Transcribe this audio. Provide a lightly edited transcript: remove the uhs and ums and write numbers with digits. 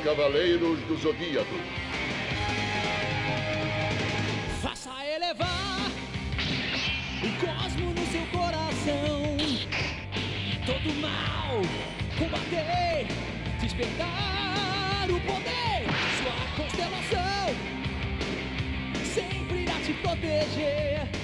Cavaleiros do Zodíaco. Faça elevar o cosmo no seu coração. Todo mal combater, despertar o poder. Sua constelação sempre irá te proteger.